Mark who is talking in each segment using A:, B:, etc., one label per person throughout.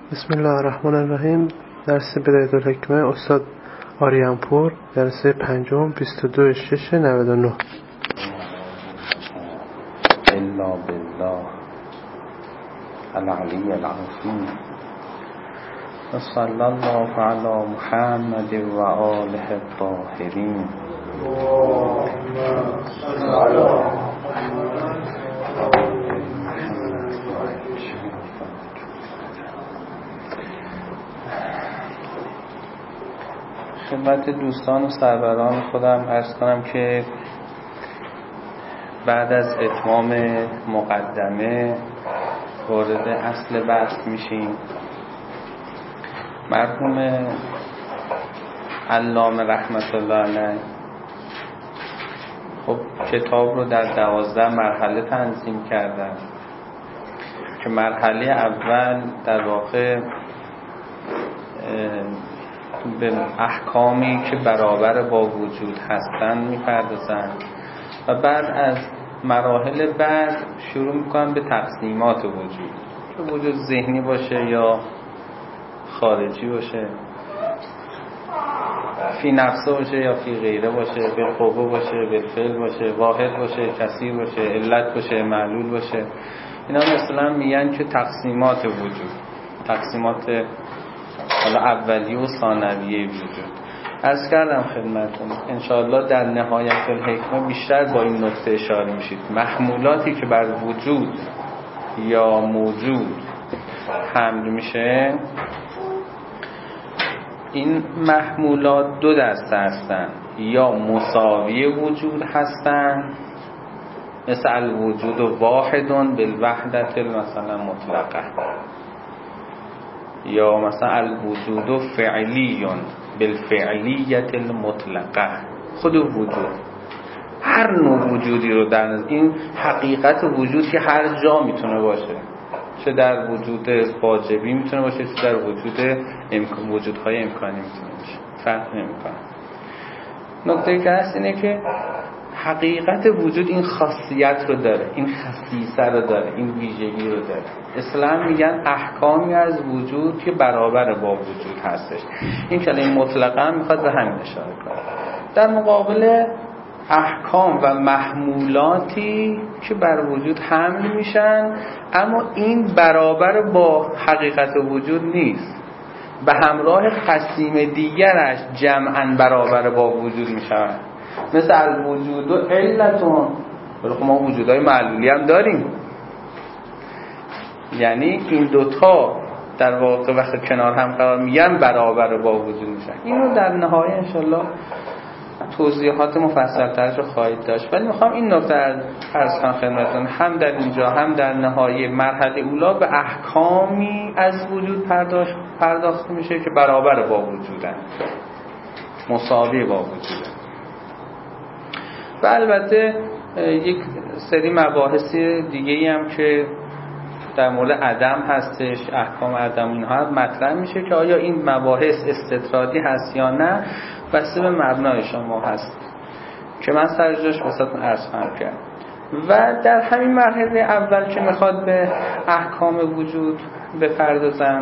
A: بسم الله الرحمن الرحیم. درس بدایت الحکمه استاد آریانپور، درس پنجم 22/6/99.
B: الا بالله العلی العظیم و صلی الله علی محمد و آله الطاهرین. خدمت دوستان و سروران خودم عرض کنم که بعد از اتمام مقدمه وارد اصل بحث میشیم. مرحوم علامه رحمت الله علیه خب کتاب رو در 12 مرحله تنظیم کردن که مرحله اول در واقع به احکامی که برابر با وجود هستند میپردازن و بعد از مراحل بعد شروع میکنن به تقسیمات وجود، که وجود ذهنی باشه یا خارجی باشه، فی نفسه باشه یا فی غیره باشه، بالقوه باشه، بالفعل باشه، واحد باشه، کثیر باشه، علت باشه، معلول باشه. اینا مثلا میگن که تقسیمات وجود، تقسیمات حالا اولیه و ثانویه وجود. عرض کردم خدمتتون انشاءالله در نهایت الحکمه بیشتر با این نکته اشاره میشید. محمولاتی که بر وجود یا موجود حمل میشه، این محمولات دو دسته هستن، یا مساوی وجود هستن مثل الوجود واحد بالوحدت مثلا مطلقه، یا مثلا الوجود فعلی بالفعلیت المطلقه. خود وجود، هر نوع وجودی رو در این حقیقت وجود که هر جا میتونه باشه، چه در وجود واجبی میتونه باشه، چه در وجودهای امکانی میتونه باشه، فرق نمیکنه. نکته که هست اینه که حقیقت وجود این خاصیت رو داره، این خصیصه رو داره، این ویژگی رو داره. اسلام میگن احکامی از وجود که برابر با وجود هستش. این کلمه مطلقا میخواد به همین اشاره کنه. در مقابل احکام و محمولاتی که بر وجود حمل میشن، اما این برابر با حقیقت وجود نیست، به همراه قسیم دیگرش جمعاً برابر با وجود میشن. مثل الوجود و علتون، ولی ما وجودهای معلولی هم داریم. یعنی این دوتا در واقع وقتی کنار هم قرار میگن برابر با وجود میشن. اینو در نهایت انشالله توضیحات مفصل‌ترش رو خواهید داشت، ولی میخوام این نکته عرض کنم خدمتتون، هم در اینجا هم در نهایت مرحله اولا به احکامی از وجود پرداخت میشه که برابر با وجودن، مساوی با وجودن. و البته یک سری مباحث دیگه‌ای هم که در مورد عدم هستش، احکام عدم، اینها مطرح میشه که آیا این مباحث استطرادی هست یا نه، بسته به مبنای شما هست که من سر جاش واسهتون عرض خواهم کرد. و در همین مرحله اول که میخواد به احکام وجود بپردازم،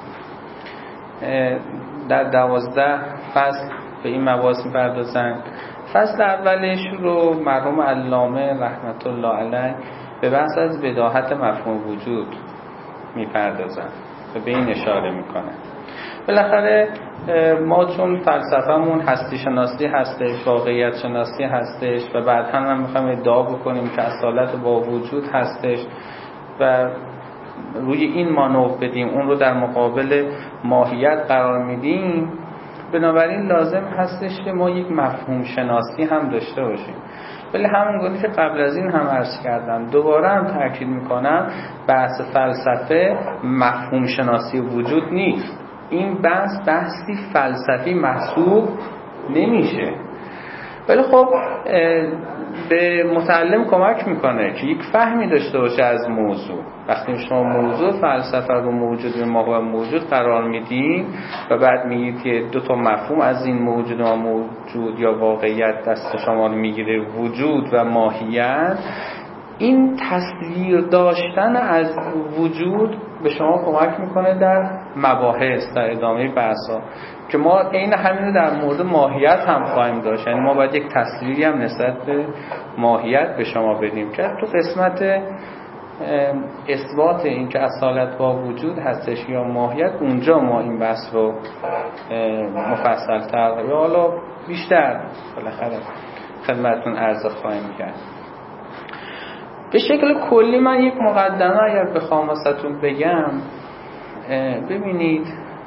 B: در 12 فصل به این مباحث میپردازن. فصل اولش رو مرحوم علامه رحمت الله علیه به بحث از بداهت مفهوم وجود میپردازن و به این اشاره میکنن. بالاخره ما چون فلسفه‌مون هستی شناسی هستش، واقعیت شناسی هستش و بعد هم میخوایم ادعا بکنیم که اصالت با وجود هستش و روی این مانور بدیم، اون رو در مقابل ماهیت قرار میدیم، بنابراین لازم هستش که ما یک مفهوم شناسی هم داشته باشیم. ولی همونگونه که قبل از این هم عرض کردم، دوباره هم تاکید میکنم، بحث فلسفه مفهوم شناسی وجود نیست. این بحثی فلسفی محسوب نمیشه، ولی خب به متعلم کمک میکنه که یک فهمی داشته باشه از موضوع. وقتی شما موضوع فلسفه رو موجود ما و موجود قرار میدین و بعد میگید که دو تا مفهوم از این موجود و موجود یا واقعیت دست شما رو میگیره، وجود و ماهیت، این تصویر داشتن از وجود به شما کمک میکنه در مباحث، در ادامه بحثا که ما عین همین رو در مورد ماهیت هم خواهیم داشت. یعنی ما باید یک تصویری هم نسبت به ماهیت به شما بدیم که تو قسمت اثبات این که اصالت با وجود هستش یا ماهیت، اونجا ما این بحث رو مفصل‌تر یا حالا بیشتر بالاخره خدمتتون عرض خواهیم کرد. به شکل کلی من یک مقدمه اگر بخوام واسهتون بگم، ببینید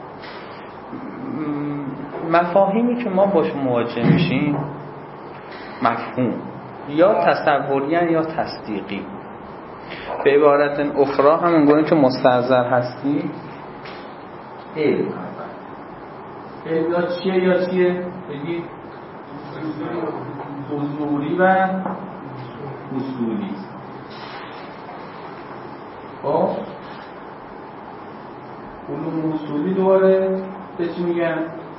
B: مفاهیمی که ما باش مواجه میشیم مفهوم یا تصوری یا تصدیقی، به عبارت اخرى همونگونه که مستحضر هستی علم یا چیه یا چیه بگید حضوری و اصولی. خب علوم اصولی دوباره به چی میگن؟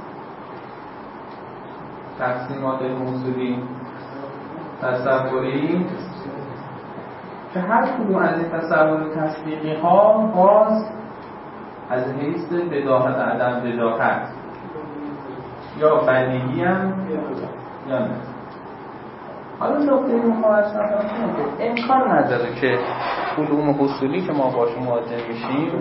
B: تقسیمات اصولی تصوری که هر کدوم از این تصور تصدیقی ها باز از حیث بداهت عدم بداهت یا بدیهی هم یا نه. حالا نکته مخالص نکنم که امکان نداره که علوم اصولی که ما باش مواجه میشیم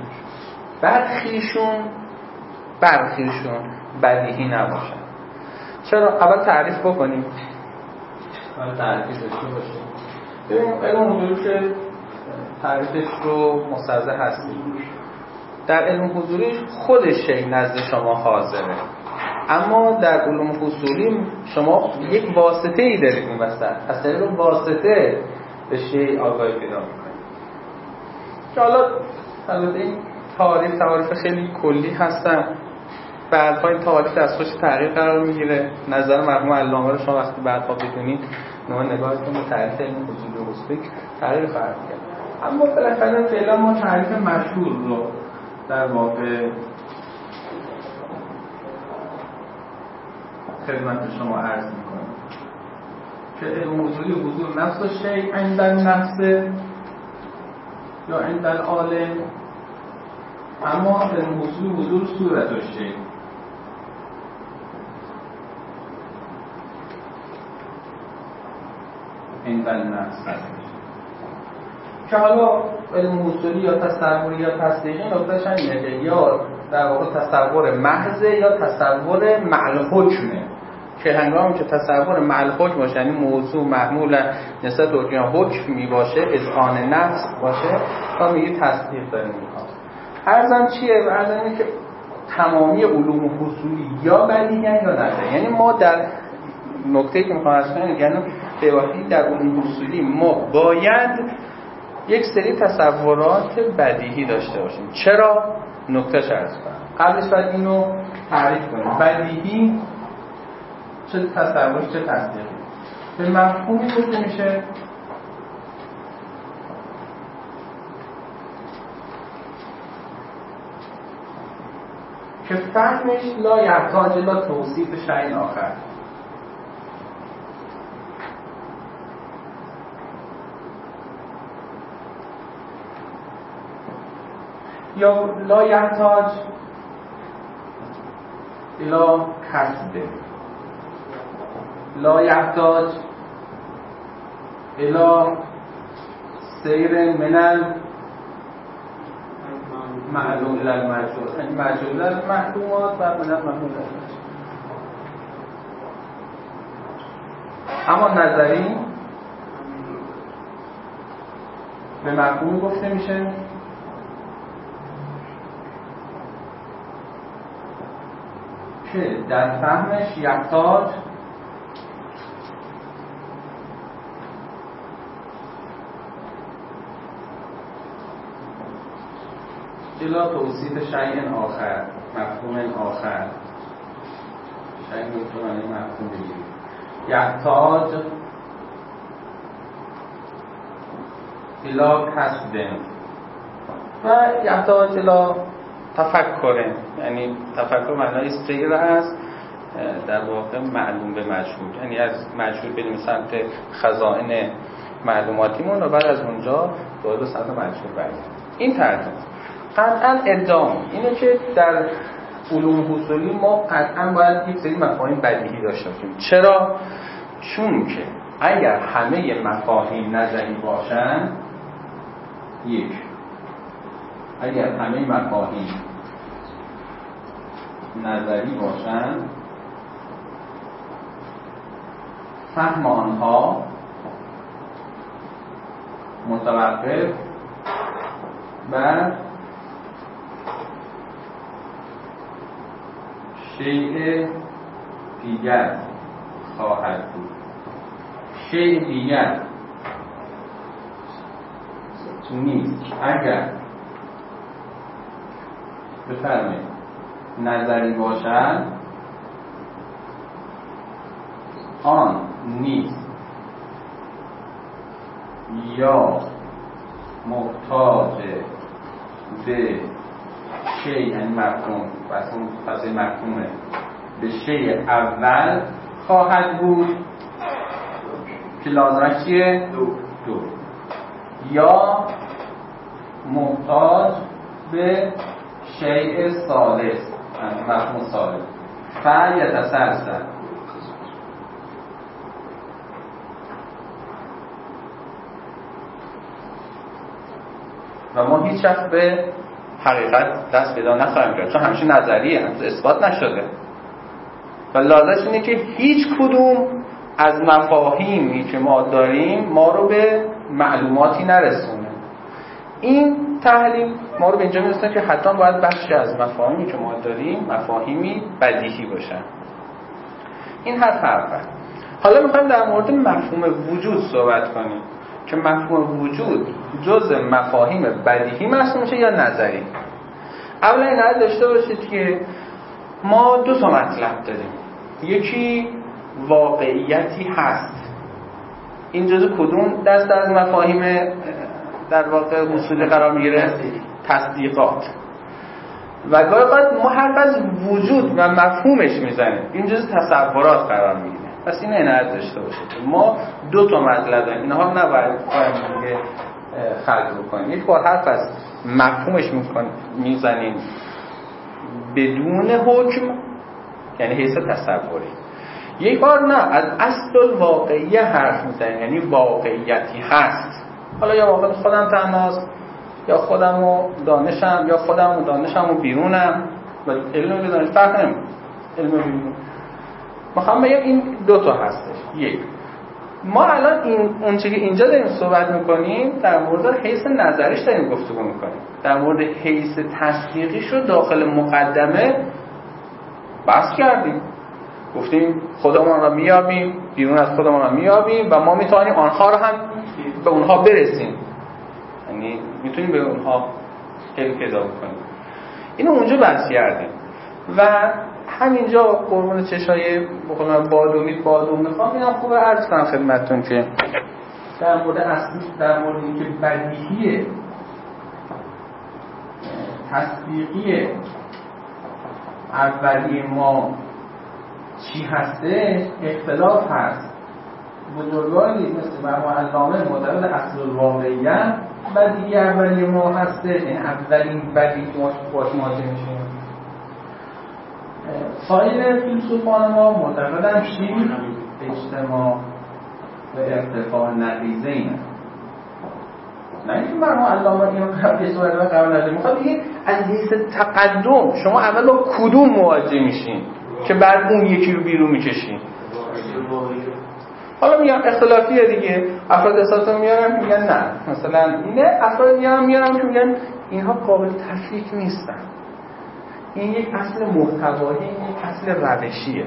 B: برخیشون بدیهی نباشن. چرا؟ اول تعریف بکنیم، اول تعریفی داشته باشیم. ببینیم علم حضوری که تعریفش رو مستحضر هستیم، در علم حضوری خودش شیء نزد شما حاضره، اما در علوم حضوری شما یک واسطه ای دارید این وسط، از طریق واسطه به شیء آگاهی پیدا میکنید. که حالا البته این تعاریف خیلی کلی هستن، بعدها این تعاریف دستخوش تحقیق قرار میگیره. نظر مرحوم علامه رو شما وقتی بعدها بدونید نگاهتون به تعریف علم حضوری و اصولی تغییر خواهد کرد. اما بالاخره فعلا ما تعریف مشهور رو در واقع خدمت شما عرض میکنم که علم حضوری حضور نفس شیء عند النفس یا عند العالم، اما علم حضوری حضور صورت شیء عند النفس هست. که حالا علم حضوری یا تصوری یا تصدیقی نکتهش اینه که یا در واقع تصور محض یا تصور مع الحکمه، که هنگامی که تصور مع الحکم باشه یعنی موضوع محمول نسبت به حکم می باشه، اذعان نفس باشه، تا میگه تصدیق داریم میخواد. عرضم چیه؟ عرضم اینه که تمامی علوم حضوری یا بدیهی یا نه. یعنی ما در نکته‌ای که میخوام عرض کنم یعنی به واقعی در علوم حضوری ما باید یک سری تصورات بدیهی داشته باشیم. چرا؟ نکتهش عرض کنم. قبلش باید اینو تعریف کنیم. بدیهی چه تصوری چه تصدیقی؟ به مفهومی گفته میشه که فهمش لا یحتاج الی توصیف شیء آخر، یا لا یحتاج الی کسب، لا یحتاج الی سیر من معلوم الی المجهول، یعنی مجهول المعلومات و من المعلوم. اما نظری به مفهوم گفته میشه که در فهمش یحتاج الا توصیف شیء آخر، مفهوم آخر. شیء میتونه مفهوم بگیریم. یحتاج الا کسب و یحتاج الا تفکر، یعنی تفکر معنای سیر است در واقع معلوم به مجهول، یعنی از مجهول بریم سمت خزائن معلوماتیمون و بعد از اونجا دوباره به سمت مجهول برگردیم. این تعریف. قطعا ادعا اینه که در علوم حصولی ما قطعا باید یک سری مفاهیم بدیهی داشته باشیم. چرا؟ چون که اگر همه مفاهیم نظری باشن، اگر همه مفاهیم نظری باشن، فهم آنها متوقف بر شیء دیگر خواهد بود. شیء دیگر نیست اگر بفرمایید نظری باشد، آن نیست یا محتاج به شیء، یعنی مفهوم پس مفهومه، به شیء اول خواهد بود که لازمش چیه؟ دو. یا محتاج به شیء ثالث، یعنی مفهوم ثالث، فیتسلسل. و ما هیچ وقت به حقیقت دست پیدا نخواهیم کرد، چون همیشه نظریه، هنوز اثبات نشده. و لازمش اینه که هیچ کدوم از مفاهیمی که ما داریم ما رو به معلوماتی نرسونه. این تحلیل ما رو به اینجا میرسونه که حتما باید بخشی از مفاهیمی که ما داریم مفاهیمی بدیهی باشن. این حرف. حالا میخوایم در مورد مفهوم وجود صحبت کنیم که مفهوم وجود جز مفاهیم بدیهی محسوب میشه یا نظری. اولا این حد داشته باشید که ما دو تا مطلب داریم. یکی واقعیتی هست. این جزء کدوم دست از مفاهیم در واقع اصولی قرار میگیره؟ تصدیقات. و گاهی اوقات ما حرف از وجود و مفهومش میزنیم، این جزء تصورات قرار میگیره. پس این عنایت داشته باشید ما دو تا مطلب داریم، اینها نباید دیگه خلط بکنیم. یک بار حرف از مفهومش میزنیم بدون حکم، یعنی حیث تصوری. یک بار نه، از اصل الواقعیه حرف میزنیم، یعنی واقعیتی هست. حالا یا واقعا خودم تنهاست، یا خودم و دانشم، یا خودم و دانشم و بیرونم، و علم و دانش فرق نمیکنه. علم و بیرون میخوام بگم این دو تا هستش. یک، ما الان اون چیزی که اینجا داریم صحبت میکنیم در مورد حیث نظریش داریم گفتگو میکنیم. در مورد حیث تصدیقیش رو داخل مقدمه بحث کردیم، گفتیم خودمون رو میابیم، بیرون از خودمون رو میابیم و ما میتونیم آنها رو هم به اونها برسیم، یعنی میتونیم به اونها خیلی پیدا بکنیم. اینو اونجا بحث کردیم و همینجا قربون چشای بخونم بادوم میخوام اینم خوبه عرض کنم خدمتتون که در مورد اصلی، در مورد اینکه بدیهیه تصدیقی اولی ما چی هسته اختلاف هست. بزرگانی مثل مرحوم علامه معتقد اصل الواقعیه بدیهی اولی ما هسته، این اولین بدیهی باش مواجه میشیم. سایر فیلسوفان ما معتقدن چی؟ اجتماع و ارتفاع نقیضه اینه. نه اینکه مرحوم علامه اینو قبل نده میخواد بگه از حیث تقدم شما اول با کدوم مواجه میشین که بعد اون یکی رو بیرون میکشین. حالا میگم اختلافیه دیگه، افراد احساساتو میارن که میگن نه مثلا اینه، افراد میارن که میگن اینها قابل تفکیک نیستن. این یک اصل محتوایی، این یک اصل روشیه.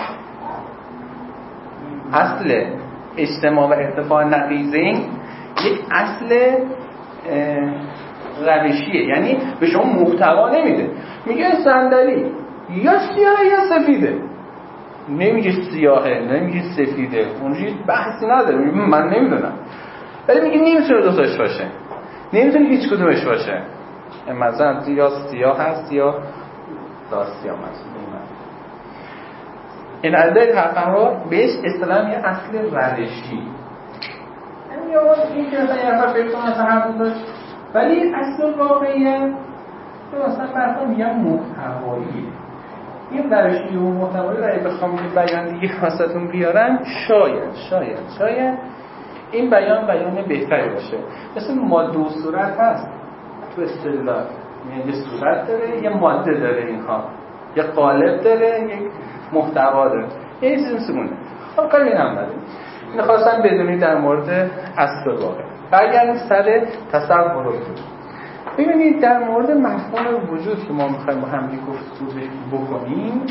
B: اصل اجتماع و ارتفاع نقیضین یک اصل روشیه، یعنی به شما محتوا نمیده. میگه صندلی یا سیاهه یا سفیده، نمیگه سیاهه نمیگه سفیده، اونجوری بحثی نداره، من نمیدونم، ولی میگه نمیتونه دوتاش باشه، نمیتونه هیچ کدومش باشه. مثلا یا سیاه هست یا سیاه هست. این عدد حرفم رو بهش اصطلاحاً یه اصل روشی، یعنی این که مثلا یه نفر فکر کنه مثلا هر دو داشت، ولی اصل واقعیه مثلا برای میگم محتوایی این روشی و محتوایی رو اگه بخوام یه بیان دیگه واسهتون بیارم شاید این بیان بهتری باشه. مثل ماده و صورت هست تو استدلال، یعنی یه صورت داره یه ماده داره، اینها یه قالب داره یک محتوا داره، یه چیزی مثل خب کاری نمی‌کنه. اینو خواستم بدونید در مورد اصل واقع. برگردیم سر تصور وجود. ببینید در مورد مفهوم وجود که ما می‌خوایم با هم گفتگو بکنیم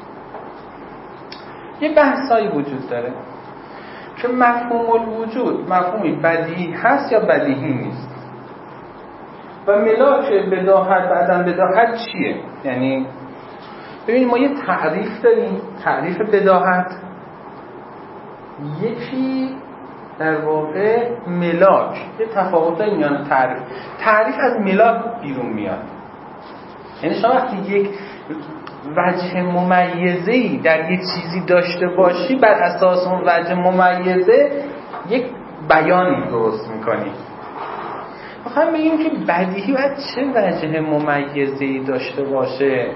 B: یه بحثایی وجود داره که مفهوم الوجود مفهومی بدیهی هست یا بدیهی نیست و ملاک بداهت و عدم بداهت چیه. یعنی ببینید ما یه تعریف داریم، تعریف بداهت، یکی در واقع ملاک، یه تفاوت میان تعریف از ملاک بیرون میاد. یعنی شما وقتی یک وجه ممیزه‌ای در یک چیزی داشته باشی بر اساس اون وجه ممیزه یک بیانی درست میکنی. میخوام بگیم که بدیهی باید چه وجه ممیزه‌ای داشته باشه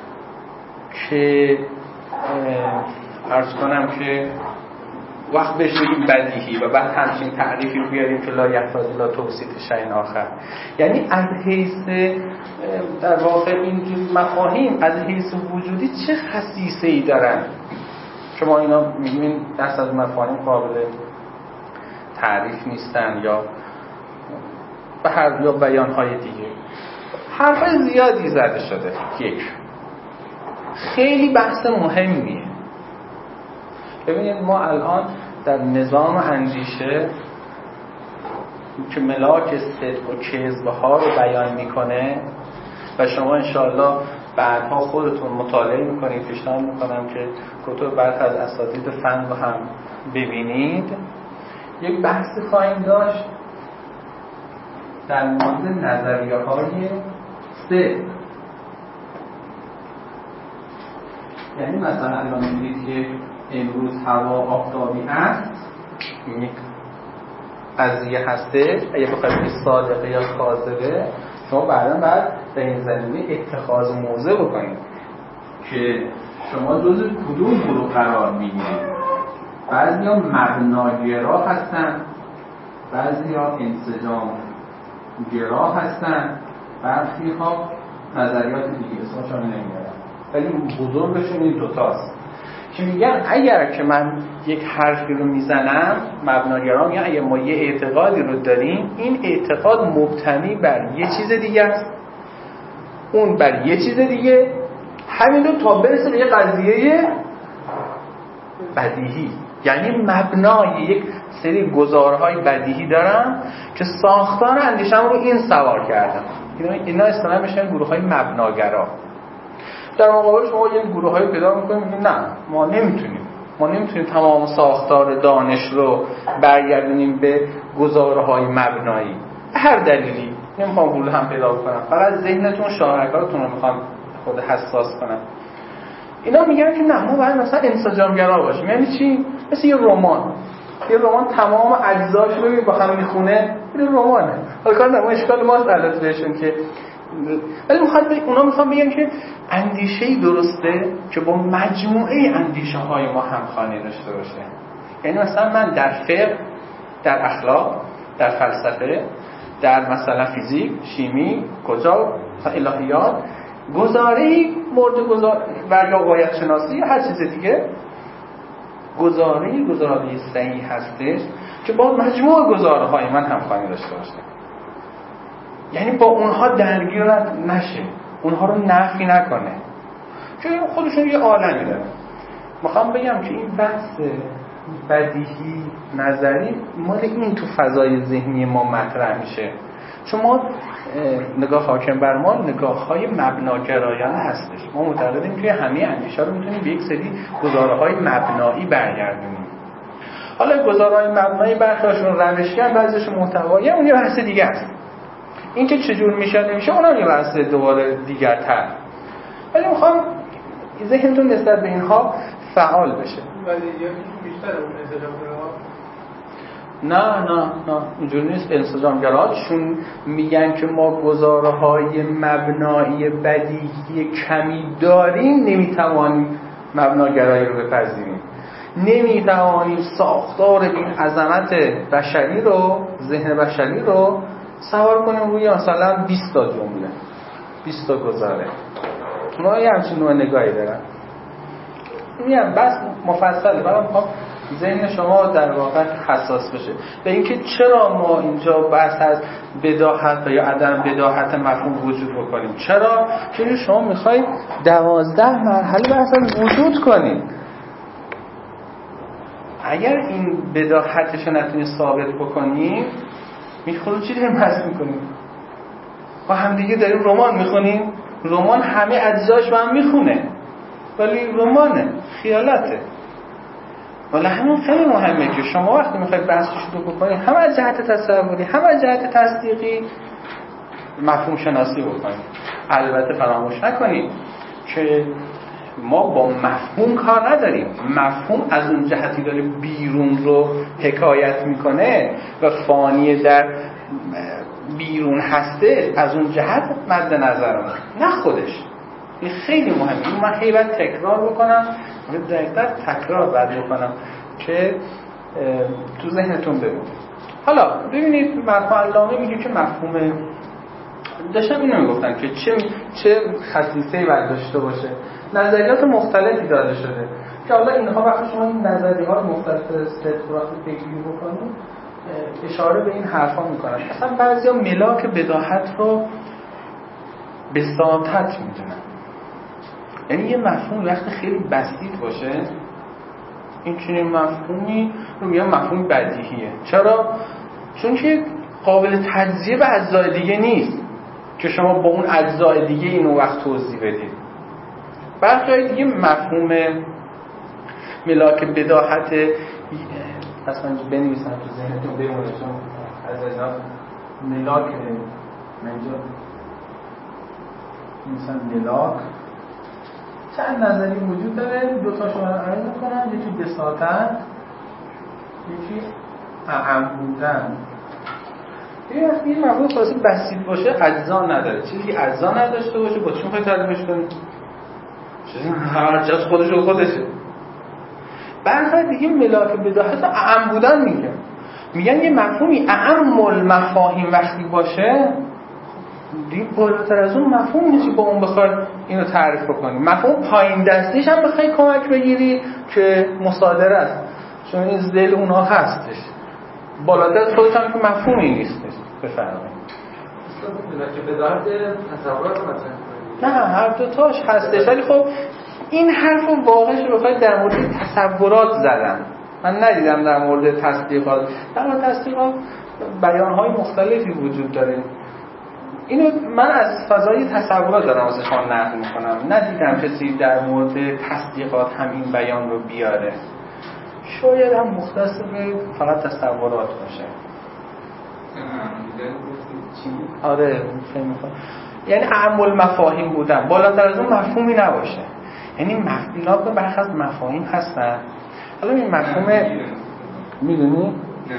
B: که عرض کنم که وقت بهش بگیم بدیهی و بعد همچین تعریفی رو بیاریم که لا یحتاج الی توصیف شیء آخر. یعنی از حیث در واقع این مفاهیم از حیث وجودی چه خصیصه‌ای دارن. شما اینا می‌بینید دست از مفاهیم قابل تعریف نیستن یا به هر یا بیان‌های دیگه. حرف زیادی زده شده. یک خیلی بحث مهمیه. ببینید ما الان در نظام اندیشه که ملاک صدق و کذب‌ها رو بیان میکنه و شما انشاءالله بعدها خودتون مطالعه میکنید، پیشنهاد میکنم که کتب برخی از اساتید فن رو هم ببینید. یک بحثی خواهیم داشت در مورد نظریه‌های صدق. یعنی مثلا الان می‌بینید که امروز هوا آفتابی هست، یک قضیه هسته، اگه بخواید که صادقه یا کاذبه شما بعدا باید در این زمینه اتخاذ موضع بکنید که شما جزء کدوم گروه قرار میگیرید. بعضیا مبناگرا هستن، بعضیا انسجام گرا هستن، برخی ها نظریات دیگه اسمشون نمیارم، ولی بزرگشون این دوتاست که میگن اگر که من یک حرفی رو میزنم، مبناگرا میگن اگر ما یه اعتقادی رو داریم، این اعتقاد مبتنی بر یه چیز دیگه است، اون بر یه چیز دیگه، همین رو تا برسه به یه قضیه بدیهی. یعنی مبنای یک سری گزارهای بدیهی دارم که ساختار اندیشم رو این سوار کردم. اینا اصطلاحاً میشن گروه‌های مبناگرا. در مقابل شما یه گروه‌های پیدا می‌کنید میگن نه ما نمیتونیم تمام ساختار دانش رو برگردونیم به گزارهای مبنایی. هر دلیلی نمیخوام گروه هم پیدا کنم، فقط ذهنتون شاهکارتون رو میخوام خود حساس کنم. اینا میگن که نه ما باید مثلا انسجامگرا باشیم. یعنی چی؟ مثل یه رمان تمام اجزاش رو ببین با هم میخونه، این رمانه. حالا کار نه، ما اشکال ماست البته بهشون که ولی اونا میخوان بگن که اندیشه‌ای درسته که با مجموعه اندیشه‌های ما همخوانی داشته باشه. یعنی مثلا من در فقه، در اخلاق، در فلسفه، در مثلا فیزیک، شیمی، کجا مثلا الهیات گزاره‌ای مورد گزار و یا غایت شناسی یا هر چیز دیگه گزاره صحیح هستش که با مجموع گزاره‌های من همخوانی داشته باشه. یعنی با اونها درگیر نشه، اونها رو نفی نکنه، چون خودشون یه عالمی دارن. میخوام بگم که این بحث بدیهی نظری مال این تو فضای ذهنی ما مطرح میشه، چون ما نگاه حاکم بر ما نگاه‌های مبناگرایانه هستش. ما معتقدیم که همه اندیشه رو میتونیم به یک سری گزاره‌های مبنایی برگردونیم. حالا گزاره‌های مبنایی برخیاشون روشی هم، بعضیشون محتوایی، اون یه بحث دیگه است. این که چجور میشه نمیشه اونم یه بحث دوباره دیگرتر. ولی میخوام ذهنتون نسبت به اینها فعال بشه.
A: ولی یکی بیشتر اون انسجام
B: نه اینجوری نیست. انسجامگرا چون میگن که ما گزاره‌های مبنایی بدیهی کمی داریم، نمیتوانیم مبناگرایی رو بپذیریم، نمیتوانیم ساختار این عظمت بشری رو، ذهن بشری رو سوار کنیم روی مثلا 20 تا جمله، 20 تا گزاره. اونا یه همچین نوع نگاهی دارن. میگم بس مفصله، برای میخوام ذهن شما در واقع حساس بشه به اینکه چرا ما اینجا بحث از بداهت یا عدم بداهت مفهوم وجود بکنیم. چرا؟ چون شما میخواید 12 مرحله بحث از وجود کنید. اگر این بداهتش رو نتونید ثابت بکنید، میخورو چی داریم بحث میکنیم؟ با همدیگه داریم رمان میخونیم. رمان همه اجزاش با هم میخونه، ولی رمانه، خیالاته. ولی همین خیلی مهمه که شما وقتی میخواید بحث شروع بکنید، هم از جهت تصوری هم از جهت تصدیقی مفهوم شناسی بکنید. البته فراموش نکنید که ما با مفهوم کار نداریم. مفهوم از اون جهتی داره بیرون رو حکایت میکنه و فانی در بیرون هسته، از اون جهت مد نظرمه، نه خودش. این خیلی مهمه. من خیلی باید تکرار بکنم، دقیقاً تکرار باید بکنم که تو ذهنتون بمونه. حالا ببینید مرحوم علامه میگه که مفهوم، داشتم اینو میگفتن که چه خصیصه‌ای باید داشته باشه. نظریات مختلفی داده شده که حالا اینها وقتی شما این نظریات مختلف صدق وقتی فکری بکنید اشاره به این حرفا میکنن. اصلا بعضیا ملاک بداهت رو بساطت میدونن. یعنی یه مفهوم وقتی خیلی بسیط باشه، این چنین مفهومی رو میگن مفهوم بدیهیه. چرا؟ چون که قابل تجزیه به اجزای دیگه نیست که شما با اون اجزای دیگه اینو وقت توضیح بدید. برخی دیگه مفهوم ملاک بداهت اصلا بنویسن تو ذهنتون بمونه، چون از اینا ملاک منجا مثلا ملاک چند نظری وجود داره. دو تاشو من عرض می‌کنم. یکی بساطت، یکی اعم بودن. این مفهوم خاصی بسیط باشه اجزا نداره. چیزی اجزا نداشته باشه با چی می‌خوای تعریفش کنی؟ چیزی هر جاش خودشه. برخی دیگه ملاک بداهت اعم بودن میگن یه مفهومی اعم المفاهیم وقتی باشه دیگه بالاتر از اون مفهوم نیست با اون بخوای اینو تعریف بکنی. مفهوم پایین دستیش هم بخوای کمک بگیری که مصادره است، چون این ذیل اونها هستش. بالاتر از خودش هم که مفهومی نیستش. بفرمایید.
C: که بداهت تصورات مثلا
B: نه هر دو تاش هستش، ولی خب این حرف رو واقعش رو بخواید در مورد تصورات زدن. من ندیدم در مورد تصدیقات. در مورد تصدیقات بیان‌های مختلفی وجود داره. اینو من از فضای تصورات دارم واسه شما نقل میکنم. ندیدم کسی در مورد تصدیقات هم این بیان رو بیاره. شاید هم مختص به فقط تصورات باشه. آره فهم میکنم. یعنی اعم المفاهیم بودن، بالاتر از اون مفهومی نباشه. یعنی اینا به برخی از مفاهیم هستن. حالا این مفهوم میدونی؟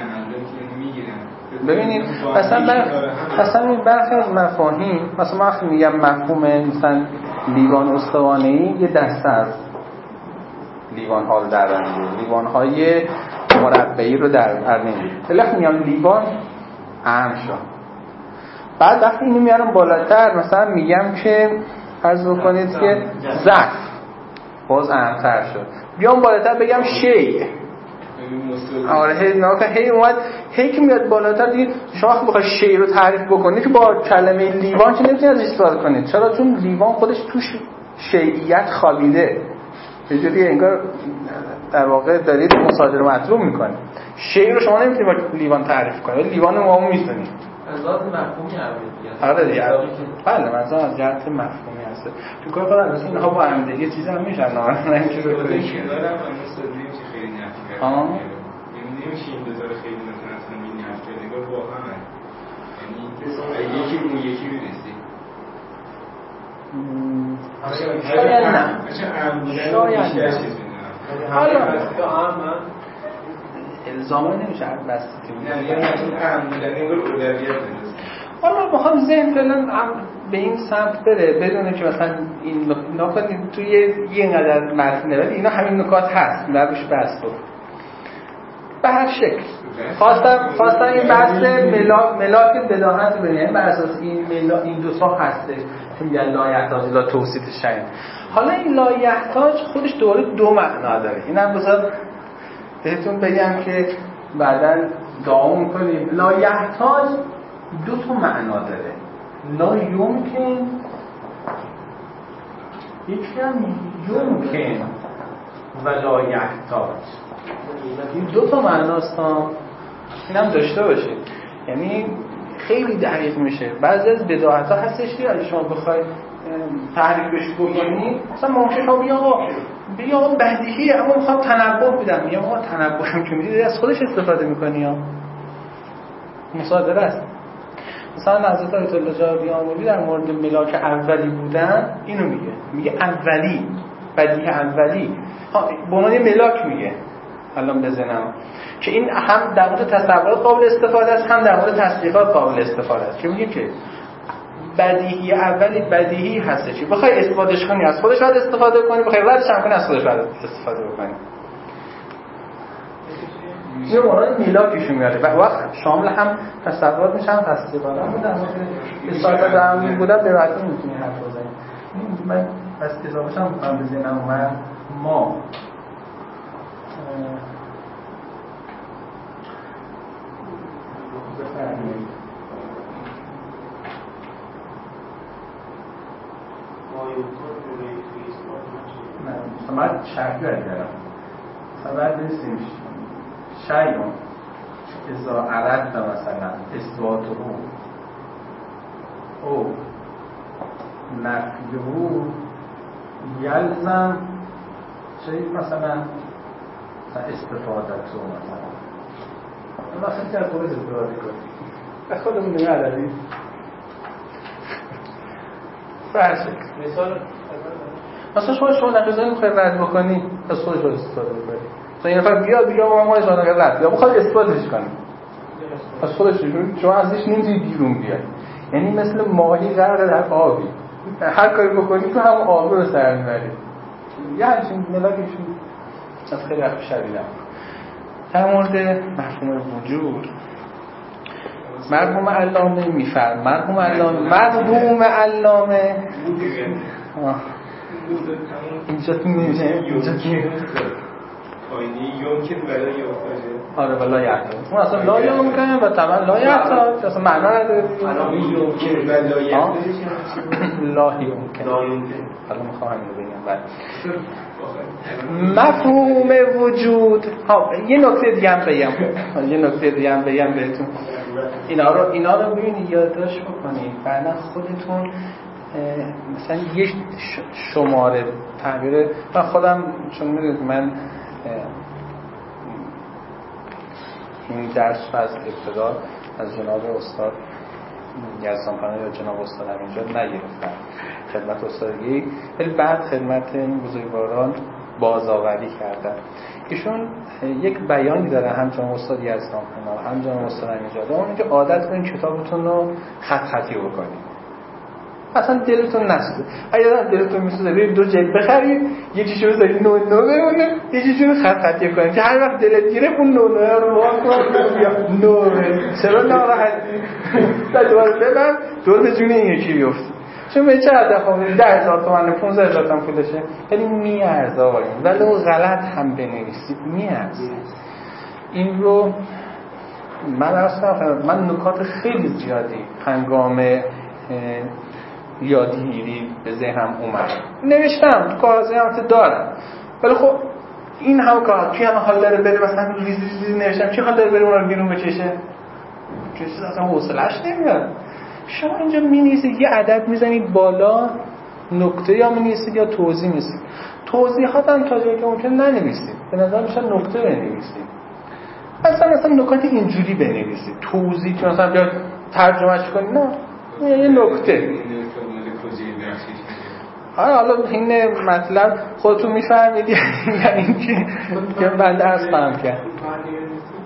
B: ببینید مثلا این برخی از مفاهیم، مثلا من وقتی میگم مفهوم مثلا لیوان استوانه‌ای، یه دسته از لیوان ها رو در بر می‌گیره، لیوان های مربعی رو در بر نمی‌گیره. وقتی میگم لیوان اهم شد، بعد وقتی اینو میارم بالاتر مثلا میگم که فرض بکنید که ظرف باز اهم‌تر شد. بیام بالاتر بگم شیء. آره هی اومد هی که میاد بالاتر دیگه شما وقتی بخوای شیء رو تعریف بکنید که با کلمه لیوان که نمیتونید ازش استفاده کنید. چرا؟ چون لیوان خودش توش شیعیت خالیده. یه جوری انگار در واقع دارید مصادره مطلوب میکنید. شیء رو شما نمیتونید با لیوان تعریف کنید. لیوان ما می‌دونید.
C: از لحاظ مفهومی عربی.
B: آره دیگه. بله منظورم از جهت مفهومی هست. تو کار خودم مثلا اینها با هم دیگه چیزا میشن نه اینکه بکنید.
D: دارم مستدیم که خیلی نفی کرد. یعنی نمیشه این بذاره خیلی مثلا این نفی نگاه با هم. یعنی یکی اون یکی می‌رسی.
B: شاید نه.
D: چه عام بودن
B: شاید
D: بیشتر
B: نه.
D: چیز می‌دونم.
B: حالا الزاما نمیشه هر بسیطی بود.
D: یعنی عمدن انگار اولویت میدونست.
B: حالا بخوام ذهن فعلا به این سمت بره بدونه که مثلا این نکنید توی یه اینقدر متن ولی اینا همین نکات هست نروش بحث بود. به هر شکل خواستم این بحث ملاک بداهت رو ببینیم بر اساس این دو تا هسته که میگن لایحتاج لا توصیف شیء. حالا این لایحتاج خودش دوباره دو معنا داره. اینم بذار بهتون بگم که بعداً دعا کنیم. لایحتاج دو تا معنا داره. لا یمکن یکم یمکن و لایحتاج. این دو تا معناست ها. اینم داشته باشید. یعنی خیلی دقیق میشه. بعضی از بداهت‌ها هستش که اگه شما بخواید تعریفش بکنید مثلا ممکنه بیا بدیهیه اما میخوام تنبه بدم. میگم آقا تنبه هم که میدید از خودش استفاده میکنی ها. مصادره است. مثلا حضرت آیت الله جابری آموزی در مورد ملاک اولی بودن اینو میگه اولی بدیهی اولی به عنوان ملاک میگه. الان بزنم که این هم در مورد تصورات قابل استفاده است هم در مورد تصدیقات قابل استفاده است. که میگه که بدیهی اولی بدیهی هسته چی بخوای استفادهش کنی از خودش باید استفاده کنی بخوای ردش هم کنی از خودش باید استفاده بکنی. این مورد میلاکشون میاره و وقت شامل هم تصورات میشن تصدیقات هم در مورد اصالت درمون بودن به وقتی میتونی حرف بزنی. من از اضافهش هم بکنم به ذهنم اومد ما من شرطی باید دارم باید بنویسیم شیعون ازا عرد مثلا اثبات او نفیه یلزم شیء مثلا استفادت مثلا که از خود استفاده کنیم از خودمون نمی عددی فرشک مثلا شما نقیزانی میخوایی رد بکنی از خودش رو استفاده بکنی مثلا یه نفر بیاد بگه ما مایز آنه رد یا بخواد اثباتش کنی از خودش شما ازش نمیتونی بیرون بیای. یعنی مثل ماهی غرق در آبی هر کاری بکنی تو همون آب رو سر میبری. یه همچین ملاکشون از خیلی وقت شدیدم در مورد مفهوم وجود مرحوم علامه میفرم مرحوم علامه اینجا تو نمیشه اینجا تو
D: یمکن ولی یحتاج
B: آره ولی یحتاج اون اصلا لا یمکن و طبعا لا یحتاج اصلا معنا نداره
D: یمکن ولی یحتاج
B: لا یمکن حالا میخوام اینو بگم بعد مفهوم وجود یه نکته دیگه هم بگم بهتون اینا رو ببینید یادداشت بکنید بعدا خودتون مثلا یه شماره تغییر من خودم چون میدونید من این درس از ابتدا از جناب استاد یزدانپناه یا جناب استاد همینجا نگرفتم خدمت استادگی ولی بعد خدمت این بزرگواران بازآوری کردن. ایشون یک بیانی داره هم جناب استاد یزدانپناه هم جناب استاد همینجا اون که عادت کنین کتابتون رو خطی بکنید. اصلا دلتون نسوزه. اگر دلتون میسوزه برید 2 جلد بخرید یکیشو بذارید نو بمونه یکیشو رو خطی کنید که هر وقت دلت گیره اون نو رو وا کن یا نو چرا ناراحتی دوباره ببر دور به جون این یکی بیفت چون به چه هدف 10,000 تومان 15,000 تومان پولشه ولی میارزه آقایون ولی اون غلط هم بنویسید میارزه. این رو من نکات خیلی زیادی هنگام یادگیری به ذهنم اومد نوشتم تو کاغذی هم دارم ولی خب این هم کار توی هم حال داره بره مثلا ریزی نوشتم چی حال داره بره اون رو بیرون بکشه چیز اصلا حوصله‌اش نمیاد. شما اینجا می‌نویسید یه عدد میزنید بالا نکته یا می‌نویسید یا توضیح می‌نویسید. توضیحات هم تا جایی که ممکن ننویسید به نظر میشه نکته بنویسید مثلا نکات اینجوری بنویسید توضیح که مثلا بیا ترجمهش کنید نه یه نکته حالا این مطلب خودتون میفهمید یعنی که من درس فهم کرد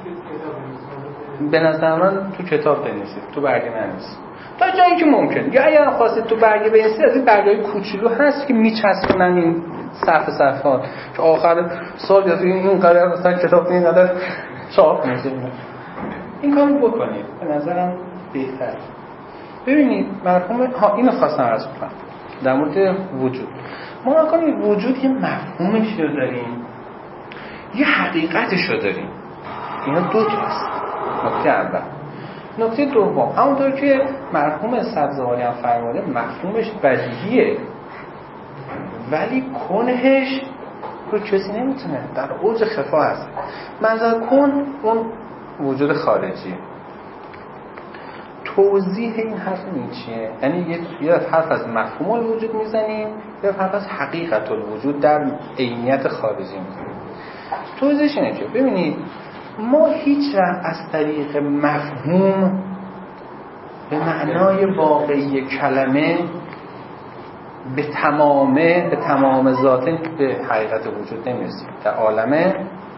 B: به نظر من تو کتاب بنویسید، تو برگه ننویسید تا جایی که ممکن. یا اگر خواستید تو برگه بنویسید، از این برگه‌های کوچولو هست که میچسبونن این صفحات که آخر سال یا این قرار مثلا کتاب این قدر چاپ میشه. این کارو بکنید، به نظرم بهتره. ببینید مرحوم اینو خواستم عرض کنم در مورد وجود. ما نکنید وجود یه مفهومش رو داریم، یه حقیقتش رو داریم. اینا دو تاست. نکته اول. نکته دوم، همونطور که مرحوم سبزواری هم فرموده، مفهومش بدیهیه ولی کنهش رو کسی نمیتونه، در اوج خفا هست. منظر کن اون وجود خارجی. توضیح این حرف این چیه؟ یعنی یه حرف از مفهوم الوجود میزنیم، یه حرف از حقیقت الوجود در عینیت خارجی میزنیم. توضیحش اینه که ببینید ما هیچ وقت از طریق مفهوم به معنای واقعی کلمه به تمام ذاته به حقیقت وجود نمیرسیم. در عالم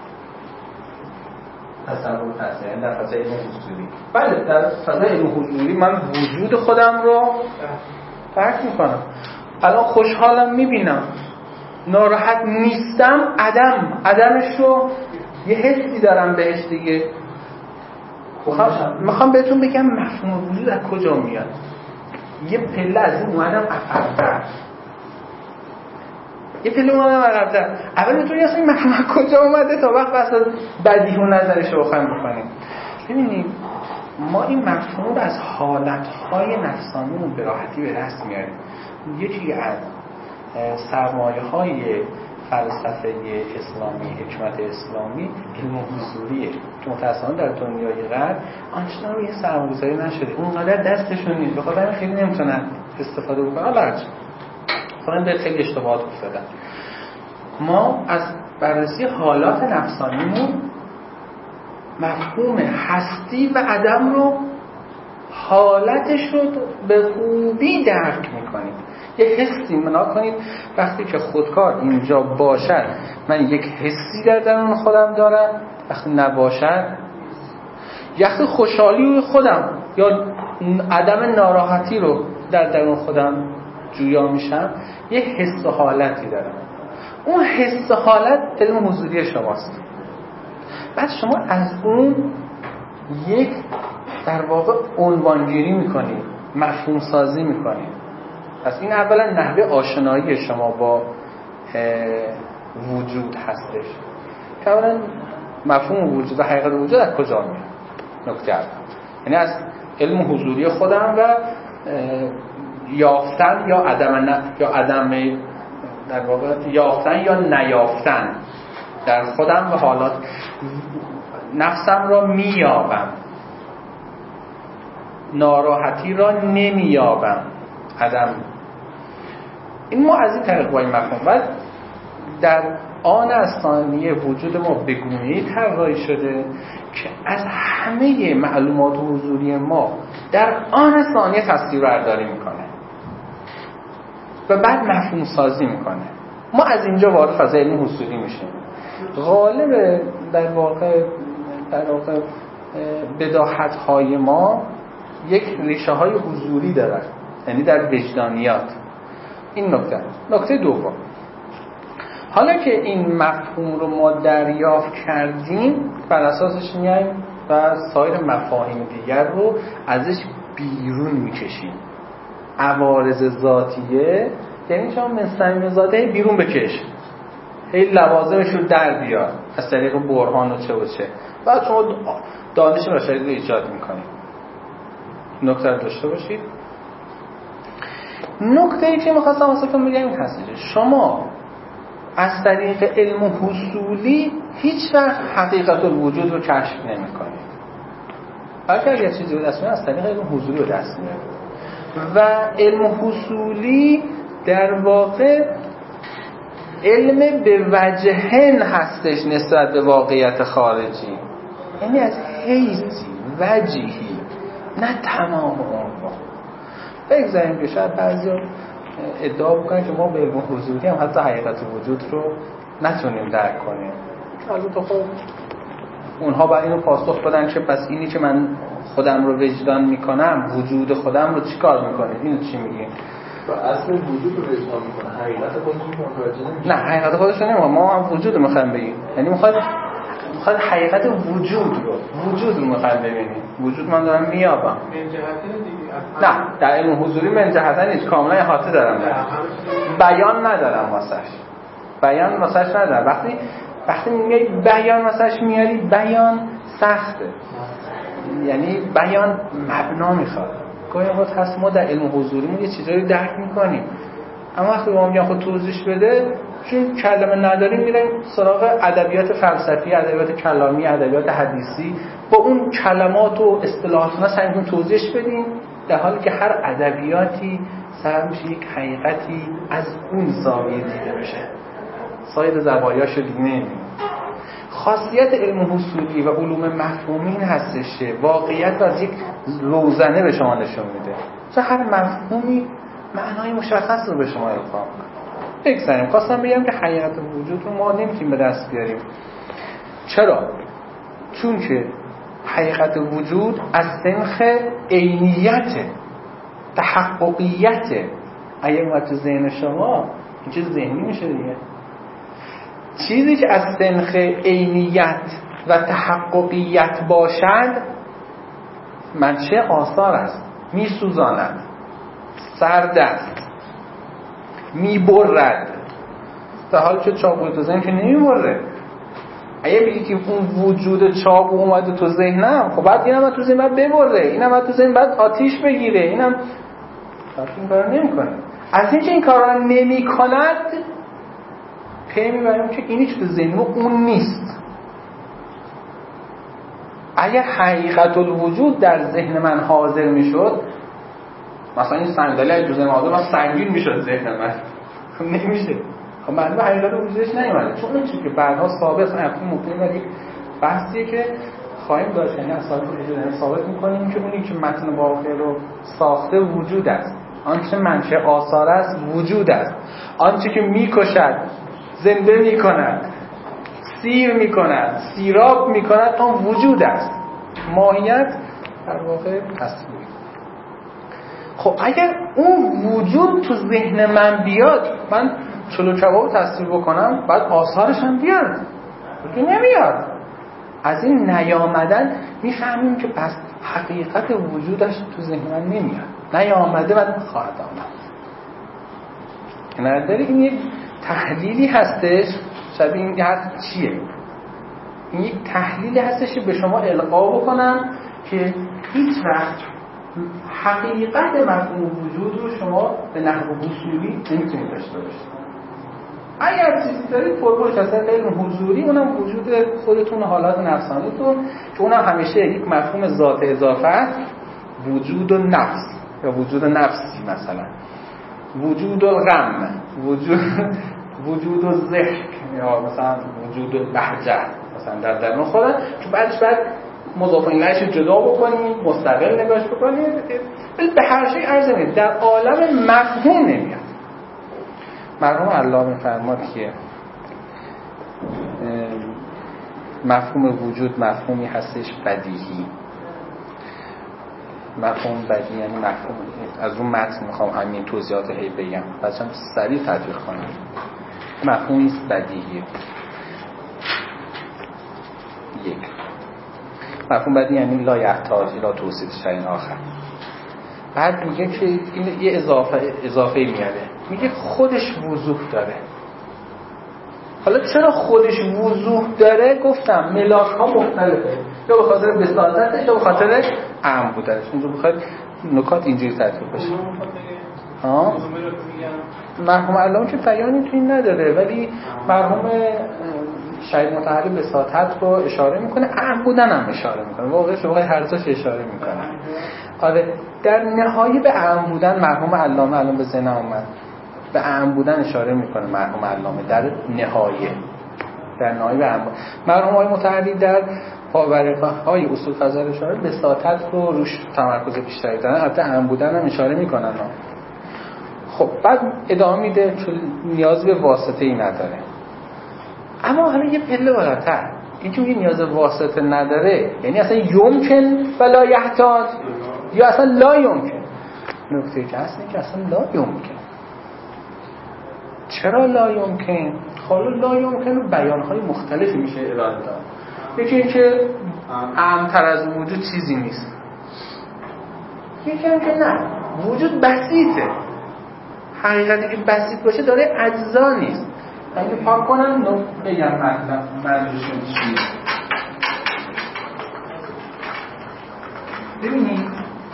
B: تصور هست، در فضای علم حضوری. بله، در فضای علم حضوری من وجود خودم رو درک میکنم. الان خوشحالم میبینم، ناراحت نیستم، عدمش رو یه حسی دارم بهش دیگه. میخوام بهتون بگم مفهوم وجود از کجا میاد. یه پله از این اومدم عقب‌تر، اول بهتون اصلا این مفهوم از کجا اومده تا وقت بس بدیهی و نظرش رو بخوایم بکنیم. ببینید ما این مفهوم رو از حالتهای نفسانیمون به راحتی به دست میاریم. یکی از سرمایه‌های فلسفه اسلامی، حکمت اسلامی، علم حضوریه که متأسفانه در دنیای غرب آنچنان روی سرمایه‌گذاری نشده. اونقدر دستشون نیست، بخاطر همین خیلی نمیتونن استفاده بکنن. حالا خودم به خیلی اشتباهات افتادم. ما از بررسی حالات نفسانیمون مفهوم هستی و عدم رو، حالتش رو به خوبی درک میکنیم. یه حسی منا کنید وقتی که خودکار اینجا باشد من یک حسی در درون خودم دارم، وقتی نباشد یک خوشحالی خودم یا عدم ناراحتی رو در درون خودم جویا میشم، یه حس و حالتی دارم. اون حس و حالت علم حضوری شماست. بعد شما از اون یک در واقع عنوانگیری میکنید، مفهوم سازی میکنید. پس این اولا نحوه آشنایی شما با وجود هستش که اولا مفهوم وجود و حقیقت وجود از کجا میاد. نکته اول یعنی از علم حضوری خودم و یافتن یا عدم در واقع یافتن یا نیافتن در خودم و حالات نفسم را میابم، ناراحتی را نمیابم، عدم. این ما از این طریق با این مفهوم و در آن از ثانیه وجود ما به گونه‌ای طراحی شده که از همه معلومات حضوری ما در آن ثانیه تصویربرداری میکنه و بعد مفهوم سازی میکنه. ما از اینجا وارد فضای علم حضوری میشیم. غالب در واقع بداهت های ما یک ریشه های حضوری داره، یعنی در وجدانیات. این نکته دوم، حالا که این مفهوم رو ما دریافت کردیم بر اساسش میایم و سایر مفاهیم دیگر رو ازش بیرون میکشیم. عوارض ذاتیه یعنی شما من صمیم ذاته بیرون بکش، هی لوازمش رو در بیار از طریق برهان و چه و چه، بعد شما دانش بشری رو ایجاد میکنید. نکته رو داشته باشید. نکته‌ای که می‌خواستم واسهتون بگم این هست شما از طریق علم حصولی هیچ وقت حقیقت الوجود رو کشف نمی‌کنید. اگر یه چیزی رو دست میارید از طریق علم حضوری رو دست میارید و علم حصولی در واقع علم به وجهن هستش نسبت به واقعیت خارجی، یعنی از حیثی وجهی، نه تمام اون. بگذاریم که شاید بعضی ادعا بکنن که ما به علم حضوری هم حتی حقیقت وجود رو نتونیم درک کنیم. البته خب اونها باید اینو پاسخ بدن که پس اینی که من خودم رو وجدان میکنم، وجود خودم رو چی کار میکنه؟ اینو چی میگیم؟
C: اصل وجود رو وجدان میکنه، حقیقت خودش رو متوجه نمیشه.
B: نه حقیقت خودش رو نمیگم، ما هم وجود رو میخوایم بگیم. یعنی میخواد حقیقت وجود رو میخوایم ببینیم. وجود من دارم میابم.
A: من جهته دیگه.
B: نه در علم حضوری من جهته نیست، کاملا احاطه دارم. بیان ندارم واسش ندارم. وقتی میگی بیان واسش میاری، بیان سخته. یعنی بیان مبنا میخواد. گاهی اوقات هست ما در علم حضوریمون یه چیزایی درک میکنیم، اما وقتی ما میگن خود توضیح بده، چون کلمه نداریم میریم سراغ ادبیات فلسفی، ادبیات کلامی، ادبیات حدیثی، با اون کلمات و اصطلاحات سعی می‌کنیم توضیح بدیم، در حالی که هر ادبیاتی سعی میشه یک حقیقتی از اون زاویه دیده بشه، سایر زوایاش رو دیگه نمی‌بینیم. خاصیت علم حصولی و علوم مفهومی این هستش که واقعیت از یک روزنه به شما نشون میده. چون هر مفهومی معنای مشخص رو به شما القا میکنه. بگذاریم خواستم بگم که حقیقت وجود رو ما نمیتونیم به دست بیاریم. چرا؟ چون که حقیقت وجود از سنخ عینیت، تحققیت. اگه اومد تو ذهن شما این چیز ذهنی میشه دیگه. چیزی که از سنخ عینیت و تحققیت باشد منشأ آثار است. میسوزاند، سرد است، میبرد، در حالی که چاقو تو ذهن که نمیبره. اگه بگی که اون وجود چاقو اومده تو ذهنم، خب بعد اینم تو ذهن باید ببره، اینم تو ذهن باید آتیش بگیره، اینم این کارو نمیکنه. از اینکه این کارو نمیکند پی میبریم که اینی که تو ذهن اون نیست. اگر حقیقت الوجود در ذهن من حاضر میشد، مثلا این صندلی تو ذهن حاضر من سنگین میشد ذهن من، خب نمیشه. خب معلومه حقیقت وجودش نیومده، چون اون چیزی که بعدها ثابت ممکنه ولی بحثیه که خواهیم داشت، یعنی اصلا ثابت میکنیم که اونی که متن واقع رو ساخته وجود است، آنچه منشأ آثار است وجود است، آنچه که میکشد، زنده میکند، سیر میکند، سیراب میکند، آن وجود است. ماهیت در واقع اصلی. خب اگر اون وجود تو ذهن من بیاد، من چلو کباب تصویر بکنم، بعد آثارش هم بیاد، که نمیاد. از این نیامدن میفهمیم که پس حقیقت وجودش تو ذهن من نمیاد، نیامده و خواهد آمد. نداره. این یک تحلیلی هستش، شبیه این هست چیه؟ این یک تحلیلی هستش که به شما القا بکنم که هیچ وقت حقیقت مفهوم وجود رو شما به نحو اصولی نمیتونید داشته باشید. اگر چیزی دارید فرمولش اصلا علم حضوری، اونم وجود خودتون، حالات نفسانیتون، که اونم همیشه یک مفهوم ذات اضافه است، وجود و نفس یا وجود نفسی، مثلا وجود الغم، وجود الضحک، یا مثلا وجود البهجه، مثلا در درون خودم، که بعدش بعد مضاف الیهش جدا بکنیم، مستقل نگاش بکنیم. به هر شی عرض می‌کنم در عالم مفهوم نمیاد. مرحوم علامه فرماد که مفهوم وجود مفهومی هستش بدیهی. مفهوم بدیهی یعنی مفهوم، از اون متن میخوام همین توضیحات هی بگم، بچم سریع تطبیق کنم. مفهومی است بدیهی. یک مفهوم بدیهی یعنی لا یحتاج الی توصیف شیء آخر. بعد میگه که این یه اضافه میاره، میگه خودش وضوح داره. حالا چرا خودش وضوح داره؟ گفتم ملاک ها مختلفه، یا به خاطر بساطتش یا به خاطر اعم بودنش. اونجا بخواید نکات اینجوری تطبیق بشه. مرحوم علامه که بیانی تو این نداره، ولی مرحوم شهید متحری بساطت رو اشاره میکنه، اعم بودن هم اشاره میکنه، واقعش هر دوش اشاره میکنه. آره در نهایت به اعم بودن مرحوم علامه الان به ذهنم اومد، به اعم بودن اشاره میکنه مرحوم علامه در نهایت به اعم. مرحوم های متحری در پاورق‌های اصول فضل اشاره بساطت رو روش تمرکز بیشتری دارن، البته اعم بودن هم اشاره میکنن. خب بعد ادامه میده چون نیاز به واسطه ای نداره. اما حالا یه پله بالاتر، این که میگه نیاز واسطه نداره یعنی اصلا یمکن ولا یحتاج یا اصلا لا یمکن. نکته که هست اینه که اصلا لا یمکن. چرا لا یمکن؟ حالا لا یمکن رو بیانهای مختلفی میشه ارائه داد. یکی این که اعم‌تر از وجود چیزی نیست، یکی این که نه وجود بسیطه، حقیقتی که بسیط باشه داره اجزا نیست. اگه پاک کنم بگم مطلب منظورشون چیه. ببینید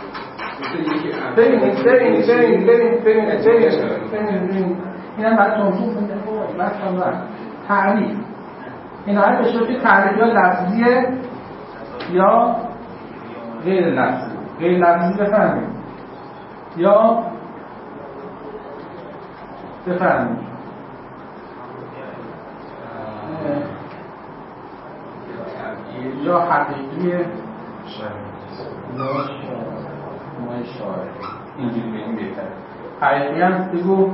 B: این هم باید توضیح کنده تعریف. این ها بشه که تعریف یا لفظیه یا غیر لفظی. غیر لفظی بفهمید یا بفهمید یا حقیقیه یا شاعر. اینجوری بگیم بهتره. حقیقی هم بگو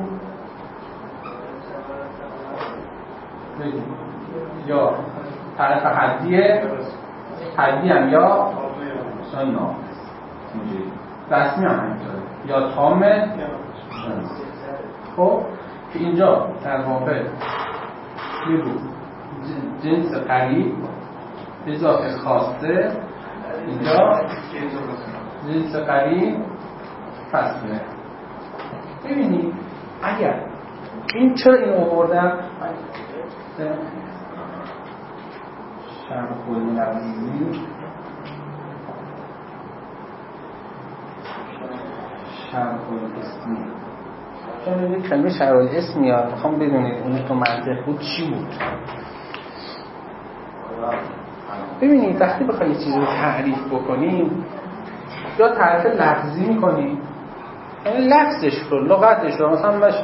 B: یا طرف حدیه، حدی هم یا ناقص. اینجوری رسمی هم همینطوره یا تامه. خب که اینجا در واقع بگو جنس قریب اضافه خواسته، اینجا جنس قریب فصله. ببینید اگر این چرا این آوردم شرح کلی لفظی شرح اسمی چون یک کلمه شرح اسم میاد میخوام بدونید اون تو منطق بود چی بود. ببینید وقتی بخواید چیزی رو تعریف بکنیم یا تعریف لفظی میکنیم یعنی لفظش رو لغتش رو مثلا